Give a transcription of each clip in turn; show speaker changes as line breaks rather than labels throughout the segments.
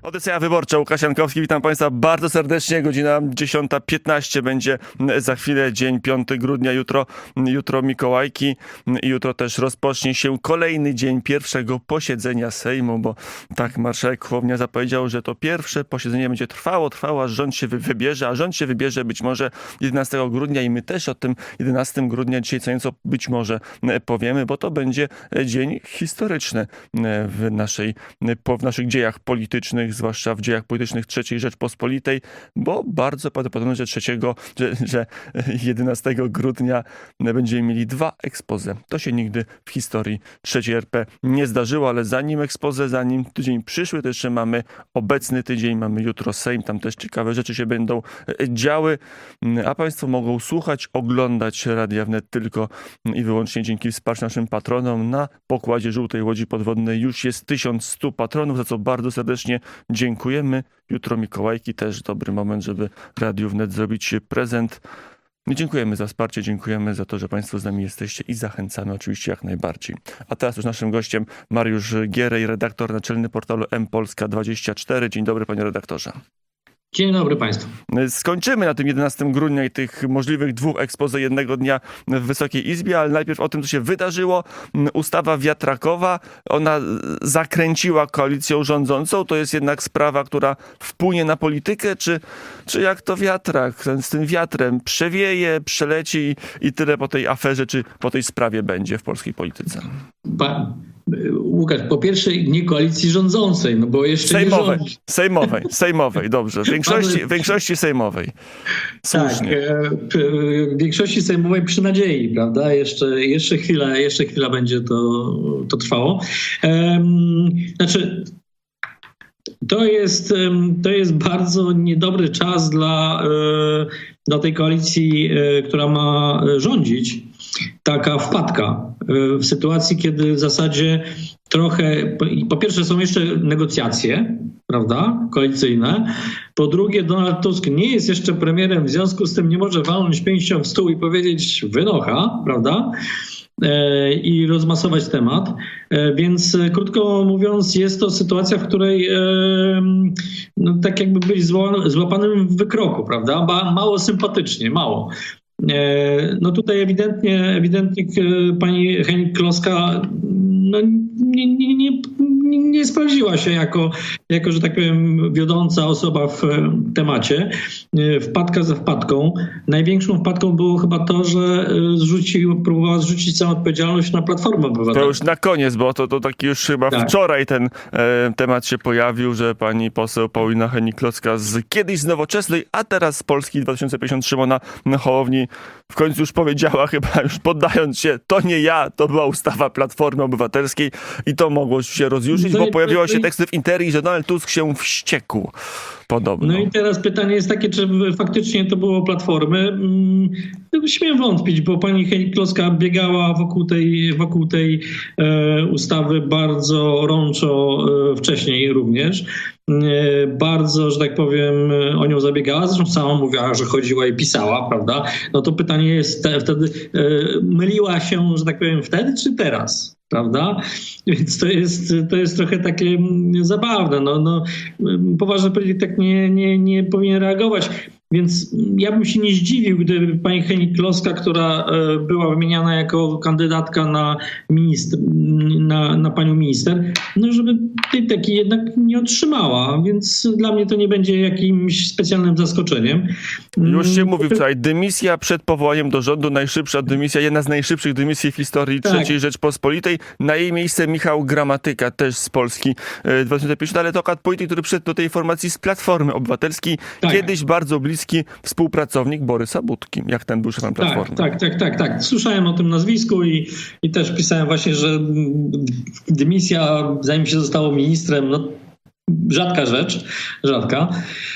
Audycja wyborcza, Łukasz Jankowski, witam Państwa bardzo serdecznie. Godzina 10:15 będzie za chwilę, dzień 5 grudnia, jutro Mikołajki i jutro też rozpocznie się kolejny dzień pierwszego posiedzenia Sejmu, bo tak marszałek Hołownia zapowiedział, że to pierwsze posiedzenie będzie trwało, aż rząd się wybierze, a rząd się wybierze być może 11 grudnia i my też o tym 11 grudnia dzisiaj co nieco być może powiemy, bo to będzie dzień historyczny w naszych dziejach politycznych, zwłaszcza w dziejach politycznych III Rzeczpospolitej, bo bardzo prawdopodobne, że 11 grudnia będziemy mieli 2 expose. To się nigdy w historii III RP nie zdarzyło, ale zanim expose, zanim tydzień przyszły, to jeszcze mamy obecny tydzień, mamy jutro Sejm, tam też ciekawe rzeczy się będą działy, a Państwo mogą słuchać, oglądać Radia Wnet tylko i wyłącznie dzięki wsparciu naszym patronom. Na pokładzie Żółtej Łodzi Podwodnej już jest 1100 patronów, za co bardzo serdecznie dziękujemy. Jutro Mikołajki, też dobry moment, żeby Radiu Wnet zrobić prezent. Dziękujemy za wsparcie, dziękujemy za to, że Państwo z nami jesteście i zachęcamy oczywiście jak najbardziej. A teraz już naszym gościem Mariusz Gierej, redaktor naczelny portalu mPolska24. Dzień dobry, panie redaktorze.
Dzień dobry Państwu.
Skończymy na tym 11 grudnia i tych możliwych 2 expose jednego dnia w Wysokiej Izbie, ale najpierw o tym, co się wydarzyło. Ustawa wiatrakowa, ona zakręciła koalicją rządzącą. To jest jednak sprawa, która wpłynie na politykę, czy jak to wiatrak, z tym wiatrem przewieje, przeleci i tyle po tej aferze, czy po tej sprawie będzie w polskiej polityce?
Łukasz, po pierwsze nie koalicji rządzącej, no bo jeszcze
sejmowej,
nie rządzi.
Sejmowej, dobrze. Większości sejmowej. Słusznie.
Tak, w większości sejmowej przy nadziei, prawda? Jeszcze chwila będzie to trwało. To jest bardzo niedobry czas dla tej koalicji, która ma rządzić. Taka wpadka w sytuacji, kiedy w zasadzie trochę, po pierwsze są jeszcze negocjacje, prawda, koalicyjne. Po drugie, Donald Tusk nie jest jeszcze premierem, w związku z tym nie może walnąć pięścią w stół i powiedzieć wynocha, prawda, i rozmasować temat. Więc krótko mówiąc, jest to sytuacja, w której tak jakby być złapanym w wykroku, prawda, mało sympatycznie, mało. No tutaj ewidentnie pani Hennig-Kloska nie sprawdziła się jako, że tak powiem, wiodąca osoba w temacie. Wpadka za wpadką. Największą wpadką było chyba to, że próbowała zrzucić całą odpowiedzialność na Platformę Obywatelską.
To już na koniec, bo to taki już chyba wczoraj ten temat się pojawił, że pani poseł Paulina Hennig-Kloska kiedyś z Nowoczesnej, a teraz z Polski 2053 Szymona Hołowni w końcu już powiedziała, chyba już poddając się, to nie ja, to była ustawa Platformy Obywatelskiej i to mogło się rozjuszyć, bo pojawiły się teksty w Interii, że Donald Tusk się wściekł. Podobno.
No i teraz pytanie jest takie, czy faktycznie to było Platformy. Śmiem wątpić, bo pani Hennig-Kloska biegała wokół tej ustawy bardzo orączo wcześniej również. Bardzo, że tak powiem, o nią zabiegała. Zresztą sama mówiła, że chodziła i pisała, prawda? No to pytanie jest wtedy, myliła się, że tak powiem, wtedy czy teraz? Prawda? Więc to jest trochę takie zabawne. Poważny polityk tak nie powinien reagować. Więc ja bym się nie zdziwił, gdyby pani Hennig-Kloska, która była wymieniana jako kandydatka na panią minister, żeby tej teki jednak nie otrzymała. Więc dla mnie to nie będzie jakimś specjalnym zaskoczeniem.
Już się mówił wczoraj, dymisja przed powołaniem do rządu, najszybsza dymisja, jedna z najszybszych dymisji w historii III Rzeczpospolitej. Na jej miejsce Michał Gramatyka, też z Polski 2005, ale to polityk, który przyszedł do tej formacji z Platformy Obywatelskiej, kiedyś bardzo bliski współpracownik Borysa Budki, jak ten był szefem Platformy.
Tak. Słyszałem o tym nazwisku i też pisałem właśnie, że dymisja, zanim się zostało ministrem, rzadka rzecz.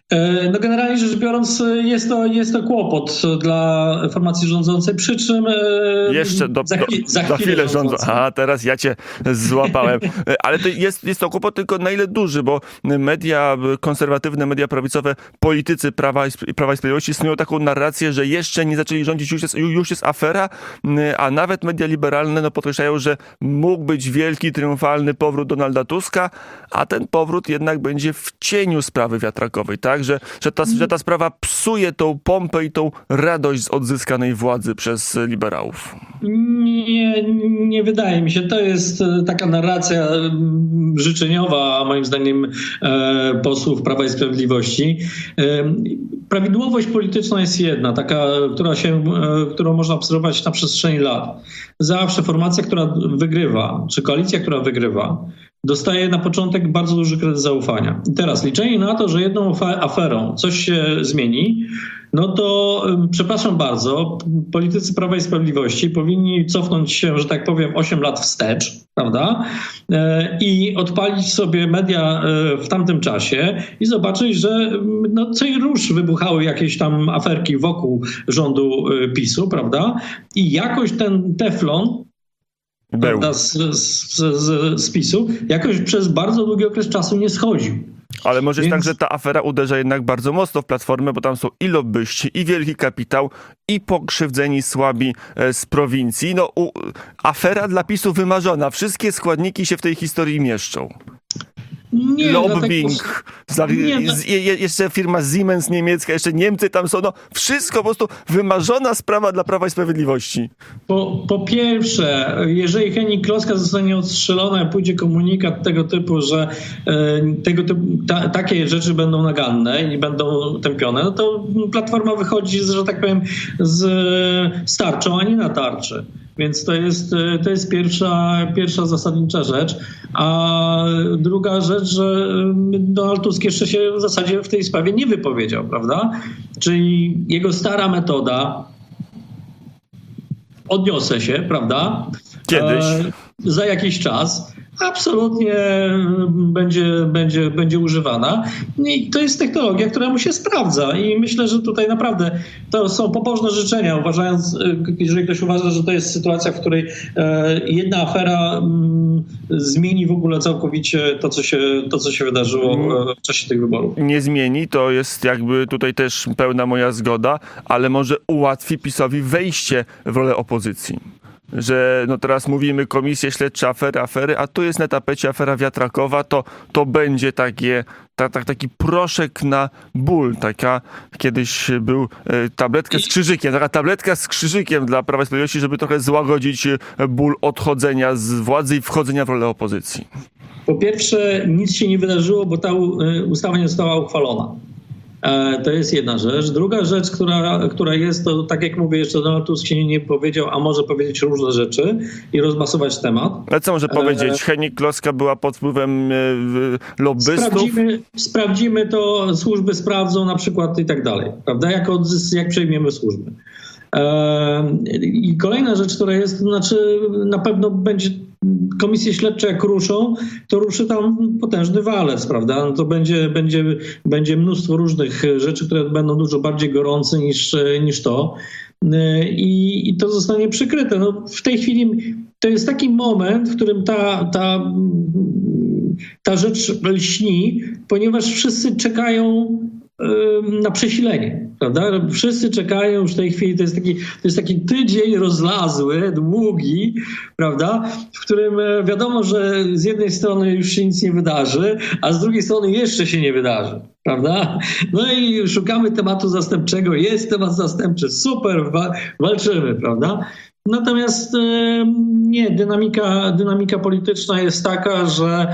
No generalnie rzecz biorąc jest to kłopot dla formacji rządzącej, przy czym
Jeszcze za chwilę rządzą. A teraz ja cię złapałem. Ale to jest to kłopot tylko na ile duży, bo media konserwatywne, media prawicowe, politycy Prawa i Sprawiedliwości snują taką narrację, że jeszcze nie zaczęli rządzić, już jest afera, a nawet media liberalne podkreślają, że mógł być wielki, triumfalny powrót Donalda Tuska, a ten powrót jednak będzie w cieniu sprawy wiatrakowej, tak? Że ta sprawa psuje tą pompę i tą radość z odzyskanej władzy przez liberałów.
Nie wydaje mi się. To jest taka narracja życzeniowa, moim zdaniem, posłów Prawa i Sprawiedliwości. Prawidłowość polityczna jest jedna, taka, którą można obserwować na przestrzeni lat. Zawsze formacja, która wygrywa, czy koalicja, która wygrywa, dostaje na początek bardzo duży kredyt zaufania. I teraz liczenie na to, że jedną aferą coś się zmieni, no to przepraszam bardzo, politycy Prawa i Sprawiedliwości powinni cofnąć się, że tak powiem, 8 lat wstecz, prawda? I odpalić sobie media w tamtym czasie i zobaczyć, że no co i rusz wybuchały jakieś tam aferki wokół rządu PiS-u, prawda? I jakoś ten teflon, prawda, z PiS-u jakoś przez bardzo długi okres czasu nie schodził.
Ale może jest tak, że ta afera uderza jednak bardzo mocno w Platformę, bo tam są i lobbyści, i wielki kapitał, i pokrzywdzeni słabi z prowincji. No, afera dla PiS-u wymarzona. Wszystkie składniki się w tej historii mieszczą.
Nie,
lobbying, jeszcze firma Siemens niemiecka, jeszcze Niemcy tam są, no wszystko po prostu wymarzona sprawa dla Prawa i Sprawiedliwości.
Po pierwsze, jeżeli Henning Kloska zostanie odstrzelona i pójdzie komunikat tego typu, że takie rzeczy będą naganne i będą tępione, no to Platforma wychodzi, że tak powiem, z tarczą, a nie na tarczy. Więc to jest pierwsza zasadnicza rzecz. A druga rzecz, że Donald Tusk jeszcze się w zasadzie w tej sprawie nie wypowiedział, prawda? Czyli jego stara metoda, odniosę się, prawda?
Kiedyś.
Za jakiś czas absolutnie będzie używana. I to jest technologia, która mu się sprawdza i myślę, że tutaj naprawdę to są pobożne życzenia, jeżeli ktoś uważa, że to jest sytuacja, w której jedna afera zmieni w ogóle całkowicie to, co się wydarzyło w czasie tych wyborów.
Nie zmieni, to jest jakby tutaj też pełna moja zgoda, ale może ułatwi PiS-owi wejście w rolę opozycji. Że no teraz mówimy komisje śledcze, afery, a tu jest na tapecie afera wiatrakowa, to będzie taki proszek na ból. Taka kiedyś był tabletka z krzyżykiem, taka tabletka z krzyżykiem dla Prawa i Sprawiedliwości, żeby trochę złagodzić ból odchodzenia z władzy i wchodzenia w rolę opozycji.
Po pierwsze, nic się nie wydarzyło, bo ta ustawa nie została uchwalona. To jest jedna rzecz. Druga rzecz, która jest, to tak jak mówię, jeszcze Donald Tusk się nie powiedział, a może powiedzieć różne rzeczy i rozmasować temat.
Ale co może powiedzieć? Henning Kloska była pod wpływem lobbystów?
Sprawdzimy to, służby sprawdzą na przykład i tak dalej, prawda? Jak przejmiemy służby. I kolejna rzecz, która jest, to znaczy na pewno będzie komisje śledcze jak ruszą, to ruszy tam potężny walec, prawda? No to będzie mnóstwo różnych rzeczy, które będą dużo bardziej gorące niż to. I to zostanie przykryte. No, w tej chwili to jest taki moment, w którym ta rzecz lśni, ponieważ wszyscy czekają na przesilenie, prawda? Wszyscy czekają już w tej chwili, to jest taki tydzień rozlazły, długi, prawda? W którym wiadomo, że z jednej strony już się nic nie wydarzy, a z drugiej strony jeszcze się nie wydarzy, prawda? No i szukamy tematu zastępczego, jest temat zastępczy, super, walczymy, prawda? Natomiast nie, dynamika polityczna jest taka, że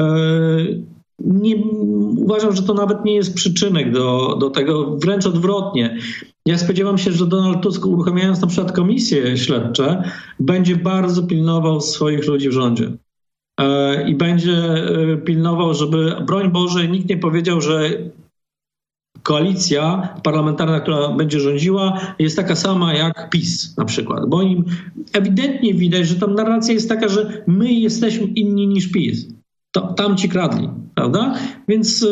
uważam, że to nawet nie jest przyczynek do tego, wręcz odwrotnie. Ja spodziewam się, że Donald Tusk, uruchamiając na przykład komisje śledcze, będzie bardzo pilnował swoich ludzi w rządzie. I będzie pilnował, żeby, broń Boże, nikt nie powiedział, że koalicja parlamentarna, która będzie rządziła, jest taka sama jak PiS na przykład. Bo im ewidentnie widać, że tam narracja jest taka, że my jesteśmy inni niż PiS. Tam ci kradli, prawda? prawda? Więc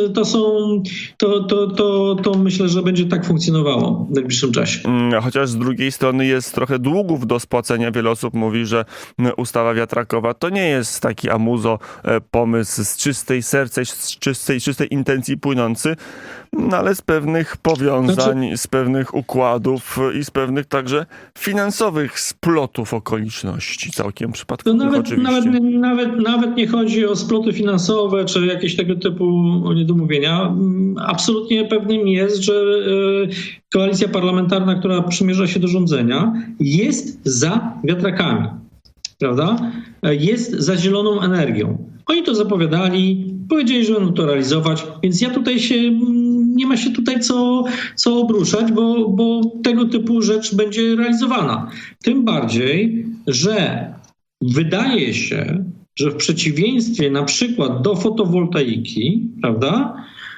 to myślę, że będzie tak funkcjonowało w najbliższym czasie.
Chociaż z drugiej strony jest trochę długów do spłacenia. Wiele osób mówi, że ustawa wiatrakowa to nie jest taki amuzo pomysł z czystej serca, z czystej intencji płynący, no ale z pewnych powiązań, z pewnych układów i z pewnych także finansowych splotów okoliczności całkiem przypadkowych oczywiście.
Nawet nie chodzi o sploty finansowe czy jakieś tego typu niedomówienia. Absolutnie pewnym jest, że koalicja parlamentarna, która przymierza się do rządzenia, jest za wiatrakami, prawda? Jest za zieloną energią. Oni to zapowiadali, powiedzieli, że będą to realizować, więc nie ma się tutaj co obruszać, bo tego typu rzecz będzie realizowana. Tym bardziej, że wydaje się, że w przeciwieństwie na przykład do fotowoltaiki, prawda,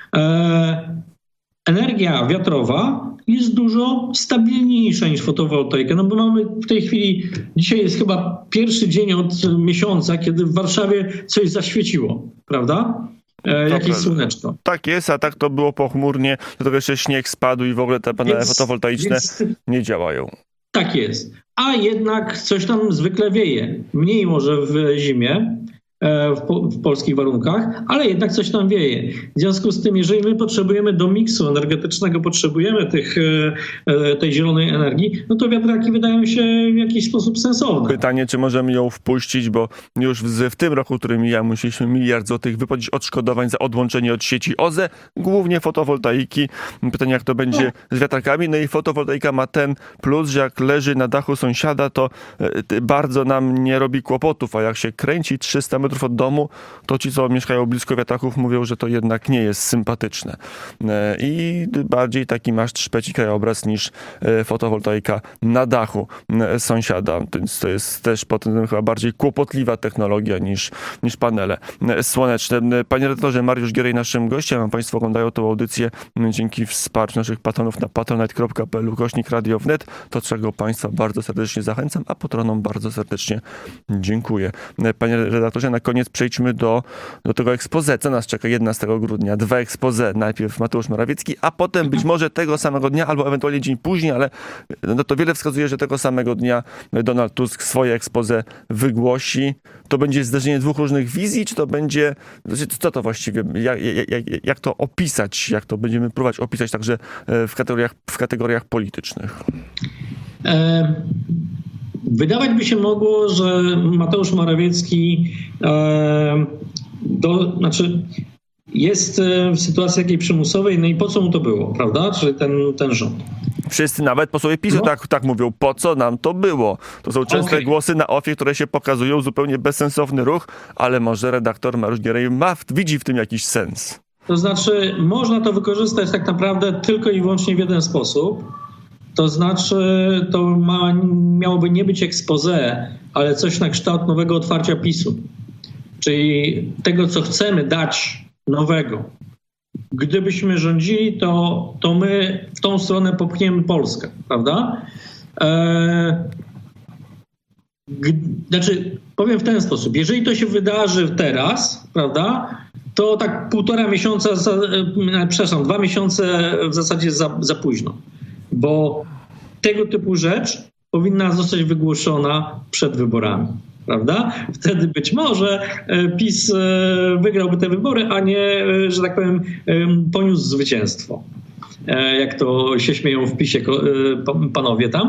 energia wiatrowa jest dużo stabilniejsza niż fotowoltaika. No bo mamy w tej chwili, dzisiaj jest chyba pierwszy dzień od miesiąca, kiedy w Warszawie coś zaświeciło, prawda? Jakieś słoneczko.
Tak jest, a tak to było pochmurnie, do tego jeszcze śnieg spadł i w ogóle te panele fotowoltaiczne nie działają.
Tak jest. A jednak coś tam zwykle wieje. Mniej może w zimie, w polskich warunkach, ale jednak coś tam wieje. W związku z tym, jeżeli my potrzebujemy do miksu energetycznego, potrzebujemy tej zielonej energii, no to wiatraki wydają się w jakiś sposób sensowne.
Pytanie, czy możemy ją wpuścić, bo już w tym roku, który mija, musieliśmy 1 miliard złotych wypłacić odszkodowań za odłączenie od sieci OZE, głównie fotowoltaiki. Pytanie, jak to będzie z wiatrakami. No i fotowoltaika ma ten plus, że jak leży na dachu sąsiada, to bardzo nam nie robi kłopotów, a jak się kręci 300 metrów od domu, to ci, co mieszkają blisko wiatraków, mówią, że to jednak nie jest sympatyczne. I bardziej taki masz szpeci krajobraz niż fotowoltaika na dachu sąsiada. Więc to jest też potem chyba bardziej kłopotliwa technologia niż panele słoneczne. Panie redaktorze, Mariusz Gierej naszym gościem. Państwo oglądają tę audycję dzięki wsparciu naszych patronów na patronite.pl/Radio Wnet. Do czego Państwa bardzo serdecznie zachęcam, a patronom bardzo serdecznie dziękuję. Panie redaktorze, na koniec przejdźmy do tego expose, co nas czeka 11 grudnia. 2 expose. Najpierw Mateusz Morawiecki, a potem być może tego samego dnia, albo ewentualnie dzień później, ale no to wiele wskazuje, że tego samego dnia Donald Tusk swoje expose wygłosi. To będzie zdarzenie 2 różnych wizji, czy to będzie... Co to właściwie? Jak to opisać? Jak to będziemy próbować opisać także w kategoriach politycznych?
Wydawać by się mogło, że Mateusz Morawiecki jest w sytuacji takiej przymusowej, no i po co mu to było, prawda? Czyli ten rząd.
Wszyscy, nawet posłowie PiS-u tak mówią, po co nam to było? To są częste głosy na OFIE, które się pokazują, zupełnie bezsensowny ruch, ale może redaktor Mariusz Gierej widzi w tym jakiś sens.
To znaczy, można to wykorzystać tak naprawdę tylko i wyłącznie w jeden sposób. To znaczy, to miałoby nie być expose, ale coś na kształt nowego otwarcia PiS-u. Czyli tego, co chcemy dać nowego. Gdybyśmy rządzili, to my w tą stronę popchniemy Polskę, prawda? Powiem w ten sposób. Jeżeli to się wydarzy teraz, prawda, to tak 2 miesiące w zasadzie za późno. Bo tego typu rzecz powinna zostać wygłoszona przed wyborami, prawda? Wtedy być może PiS wygrałby te wybory, a nie, że tak powiem, poniósł zwycięstwo. Jak to się śmieją w PiS-ie panowie tam.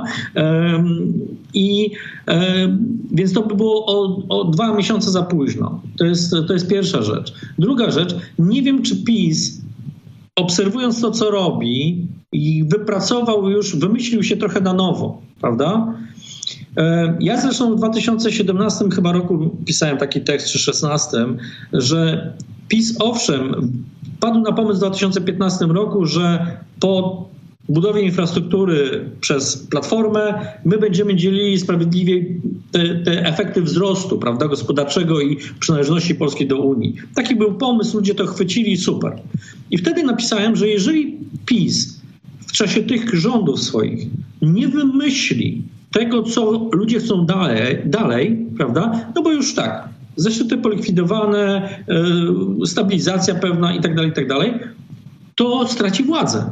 Więc to by było o 2 miesiące za późno. To jest pierwsza rzecz. Druga rzecz, nie wiem, czy PiS, obserwując to, co robi, i wymyślił się trochę na nowo, prawda? Ja zresztą w 2017 chyba roku pisałem taki tekst, czy 2016, że PiS owszem wpadł na pomysł w 2015 roku, że po budowie infrastruktury przez Platformę my będziemy dzielili sprawiedliwie te efekty wzrostu, prawda, gospodarczego i przynależności Polski do Unii. Taki był pomysł, ludzie to chwycili, super. I wtedy napisałem, że jeżeli PiS w czasie tych rządów swoich nie wymyśli tego, co ludzie chcą dalej, prawda, no bo już tak, zeszyty polikwidowane, stabilizacja pewna i tak dalej, to straci władzę.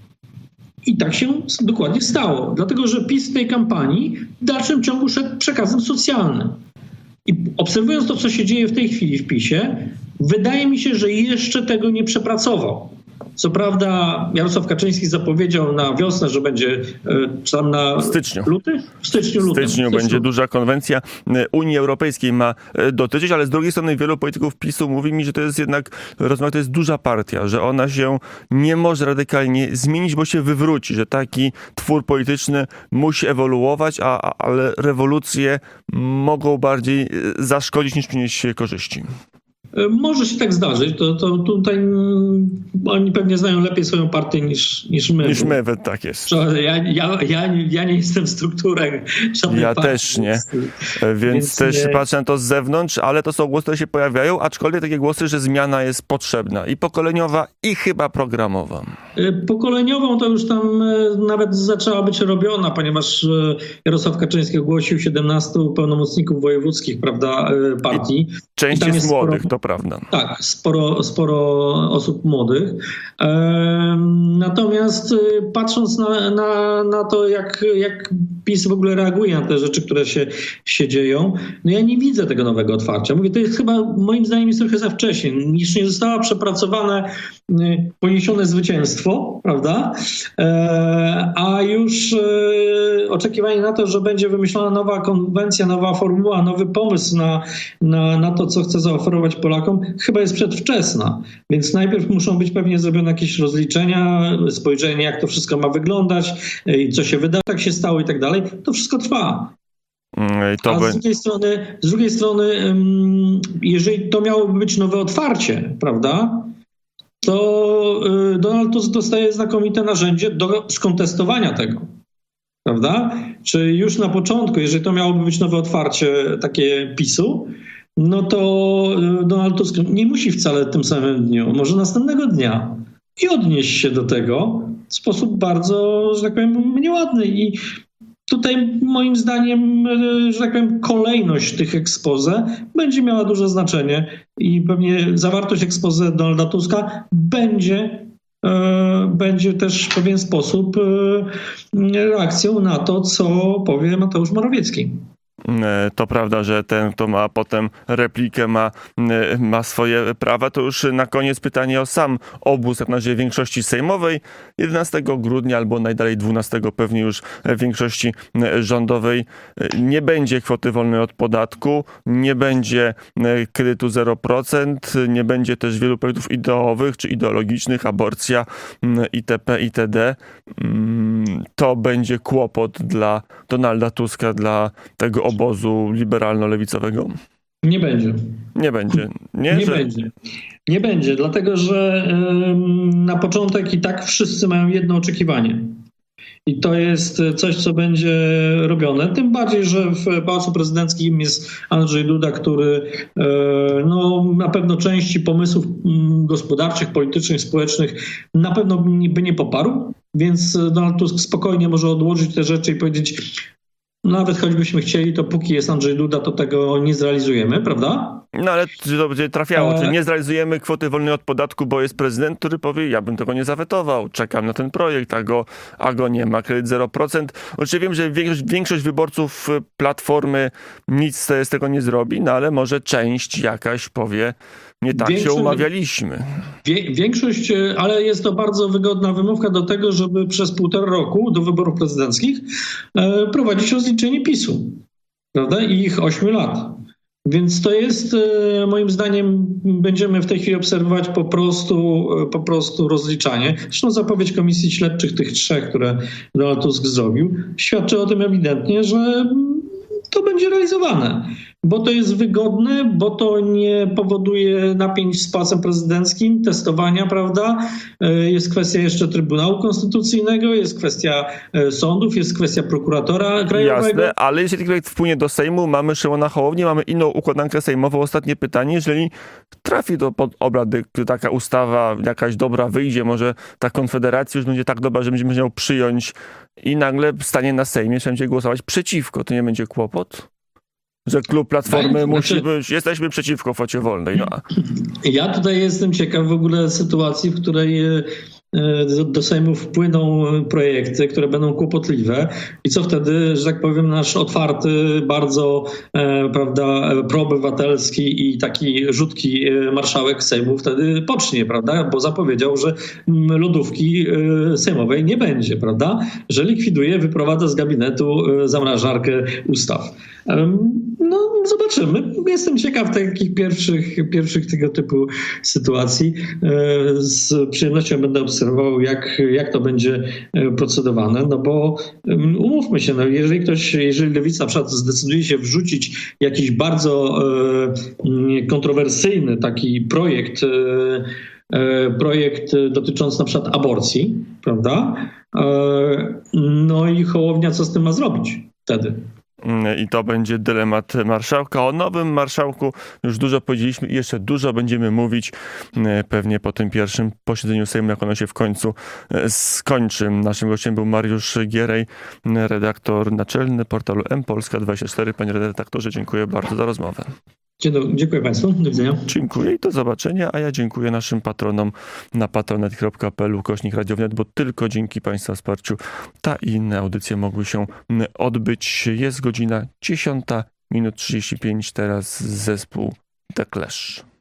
I tak się dokładnie stało. Dlatego, że PiS w tej kampanii w dalszym ciągu szedł przekazem socjalnym. I obserwując to, co się dzieje w tej chwili w PiS-ie, wydaje mi się, że jeszcze tego nie przepracował. Co prawda Jarosław Kaczyński zapowiedział na wiosnę, że będzie czy tam na luty? W styczniu
będzie duża konwencja Unii Europejskiej ma dotyczyć, ale z drugiej strony wielu polityków PiS-u mówi mi, że to jest jednak to jest duża partia, że ona się nie może radykalnie zmienić, bo się wywróci, że taki twór polityczny musi ewoluować, ale rewolucje mogą bardziej zaszkodzić niż przynieść korzyści.
Może się tak zdarzyć. To tutaj oni pewnie znają lepiej swoją partię niż my.
Niż my, tak jest.
Ja nie jestem w strukturach żadnej partii.
Ja też nie. Więc też patrzę na to z zewnątrz, ale to są głosy, które się pojawiają, aczkolwiek takie głosy, że zmiana jest potrzebna i pokoleniowa, i chyba programowa.
Pokoleniową to już tam nawet zaczęła być robiona, ponieważ Jarosław Kaczyński ogłosił 17 pełnomocników wojewódzkich, prawda, partii.
Część jest młodych, to prawda.
Tak, sporo osób młodych. Natomiast patrząc na to, jak PiS w ogóle reaguje na te rzeczy, które się dzieją, no ja nie widzę tego nowego otwarcia. Mówię, to jest chyba, moim zdaniem, jest trochę za wcześnie. Niż nie zostało przepracowane poniesione zwycięstwo, prawda? A już oczekiwanie na to, że będzie wymyślona nowa konwencja, nowa formuła, nowy pomysł na to, co chce zaoferować Polakom, chyba jest przedwczesna. Więc najpierw muszą być pewnie zrobione jakieś rozliczenia, spojrzenie, jak to wszystko ma wyglądać, co się wyda, tak się stało i tak dalej. To wszystko trwa. A z drugiej strony, jeżeli to miałoby być nowe otwarcie, prawda, to Donald Tusk dostaje znakomite narzędzie do skontestowania tego. Prawda? Czy już na początku, jeżeli to miałoby być nowe otwarcie takie PiS-u, no to Donald Tusk nie musi wcale w tym samym dniu, może następnego dnia i odnieść się do tego w sposób bardzo, że tak powiem, nieładny. I tutaj moim zdaniem, że tak powiem, kolejność tych expose będzie miała duże znaczenie i pewnie zawartość expose Donalda Tuska będzie też w pewien sposób reakcją na to, co powie Mateusz Morawiecki.
To prawda, że ten, kto ma potem replikę, ma swoje prawa. To już na koniec pytanie o sam obóz, jak na razie większości sejmowej. 11 grudnia albo najdalej 12 pewnie już większości rządowej nie będzie kwoty wolnej od podatku, nie będzie kredytu 0%, nie będzie też wielu projektów ideowych czy ideologicznych, aborcja, itp., itd. To będzie kłopot dla Donalda Tuska, dla tego obozu liberalno-lewicowego?
Nie będzie.
Nie będzie.
Nie będzie, dlatego że na początek i tak wszyscy mają jedno oczekiwanie. I to jest coś, co będzie robione. Tym bardziej, że w Pałacu Prezydenckim jest Andrzej Duda, który na pewno części pomysłów gospodarczych, politycznych, społecznych na pewno by nie poparł. Więc Donald Tusk spokojnie może odłożyć te rzeczy i powiedzieć, nawet choćbyśmy chcieli, to póki jest Andrzej Duda, to tego nie zrealizujemy, prawda?
No ale czy to będzie trafiało? Czy nie zrealizujemy kwoty wolnej od podatku, bo jest prezydent, który powie, ja bym tego nie zawetował, czekam na ten projekt, a go nie ma, kredyt 0%. Oczywiście wiem, że większość wyborców Platformy nic z tego nie zrobi, no ale może część jakaś powie, nie tak się umawialiśmy.
Większość, ale jest to bardzo wygodna wymówka do tego, żeby przez 1,5 roku do wyborów prezydenckich prowadzić rozliczenie PiS-u, prawda? I ich 8 lat. Więc to jest, moim zdaniem, będziemy w tej chwili obserwować po prostu rozliczanie. Zresztą zapowiedź komisji śledczych, tych 3, które Donald Tusk zrobił, świadczy o tym ewidentnie, że to będzie realizowane. Bo to jest wygodne, bo to nie powoduje napięć z Pałacem Prezydenckim, testowania, prawda? Jest kwestia jeszcze Trybunału Konstytucyjnego, jest kwestia sądów, jest kwestia prokuratora krajowego.
Jasne, ale jeśli ten projekt wpłynie do Sejmu, mamy Szymona Hołownię, mamy inną układankę sejmową. Ostatnie pytanie, jeżeli trafi pod obrady taka ustawa jakaś dobra wyjdzie, może ta Konfederacja już będzie tak dobra, że będziemy ją przyjąć i nagle stanie na Sejmie, że będzie głosować przeciwko, to nie będzie kłopot? że klub Platformy
Tak,
musi
znaczy-
być, jesteśmy przeciwko kwocie wolnej. No.
Ja tutaj jestem ciekaw w ogóle sytuacji, w której do Sejmu wpłyną projekty, które będą kłopotliwe i co wtedy, że tak powiem, nasz otwarty, bardzo prawda, proobywatelski i taki rzutki marszałek Sejmu wtedy pocznie, prawda, bo zapowiedział, że lodówki sejmowej nie będzie, prawda, że likwiduje, wyprowadza z gabinetu zamrażarkę ustaw. No, zobaczymy. Jestem ciekaw takich pierwszych tego typu sytuacji. Z przyjemnością będę obserwował, jak to będzie procedowane, no bo umówmy się, no jeżeli Lewica na przykład zdecyduje się wrzucić jakiś bardzo kontrowersyjny taki projekt dotyczący na przykład aborcji, prawda? No i Hołownia co z tym ma zrobić wtedy?
I to będzie dylemat marszałka. O nowym marszałku już dużo powiedzieliśmy i jeszcze dużo będziemy mówić pewnie po tym pierwszym posiedzeniu Sejmu, jak ono się w końcu skończy. Naszym gościem był Mariusz Gierej, redaktor naczelny portalu mPolska24. Panie redaktorze, dziękuję bardzo za rozmowę.
Dziękuję Państwu. Do widzenia.
Dziękuję i do zobaczenia, a ja dziękuję naszym patronom na patronite.pl/radiownet, bo tylko dzięki Państwa wsparciu ta i inne audycje mogły się odbyć. Jest godzina 10:35, teraz zespół The Clash.